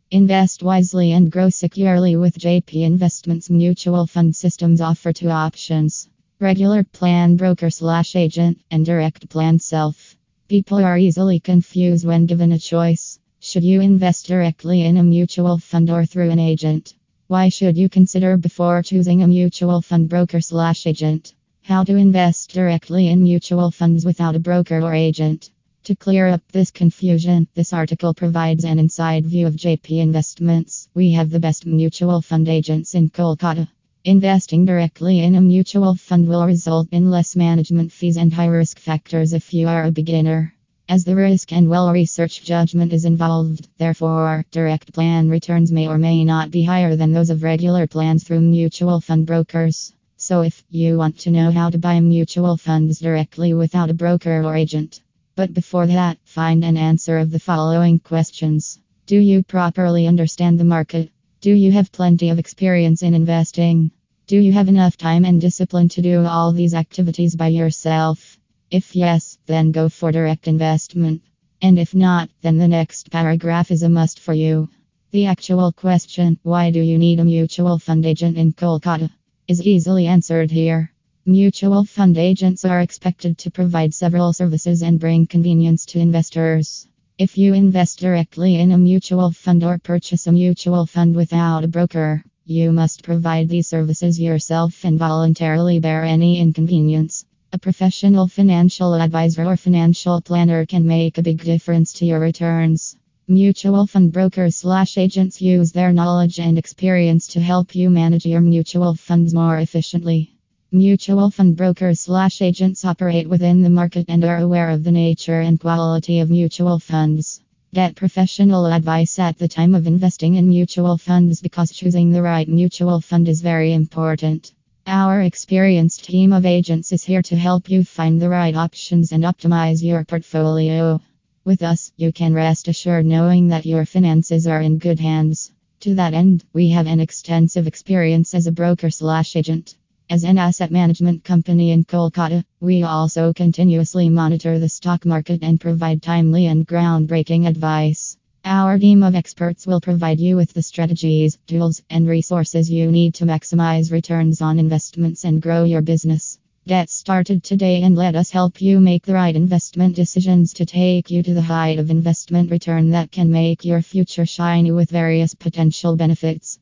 Invest wisely and grow securely with JP Investments. Mutual fund systems offer two options: regular plan broker/agent and direct plan self. People are easily confused when given a choice. Should you invest directly in a mutual fund or through an agent? Why should you consider before choosing a mutual fund broker/agent? How to invest directly in mutual funds without a broker or agent? To clear up this confusion, this article provides an inside view of JP Investments. We have the best mutual fund agents in Kolkata. Investing directly in a mutual fund will result in less management fees and high risk factors if you are a beginner. As the risk and well-researched judgment is involved, therefore, direct plan returns may or may not be higher than those of regular plans through mutual fund brokers. So if you want to know how to buy mutual funds directly without a broker or agent. But before that, find an answer of the following questions. Do you properly understand the market? Do you have plenty of experience in investing? Do you have enough time and discipline to do all these activities by yourself? If yes, then go for direct investment. And if not, then the next paragraph is a must for you. The actual question, why do you need a mutual fund agent in Kolkata, is easily answered here. Mutual fund agents are expected to provide several services and bring convenience to investors. If you invest directly in a mutual fund or purchase a mutual fund without a broker, you must provide these services yourself and voluntarily bear any inconvenience. A professional financial advisor or financial planner can make a big difference to your returns. Mutual fund brokers/agents use their knowledge and experience to help you manage your mutual funds more efficiently. Mutual fund brokers/agents operate within the market and are aware of the nature and quality of mutual funds. Get professional advice at the time of investing in mutual funds because choosing the right mutual fund is very important. Our experienced team of agents is here to help you find the right options and optimize your portfolio. With us, you can rest assured knowing that your finances are in good hands. To that end, we have an extensive experience as a broker/agent. As an asset management company in Kolkata, we also continuously monitor the stock market and provide timely and groundbreaking advice. Our team of experts will provide you with the strategies, tools, and resources you need to maximize returns on investments and grow your business. Get started today and let us help you make the right investment decisions to take you to the height of investment return that can make your future shiny with various potential benefits.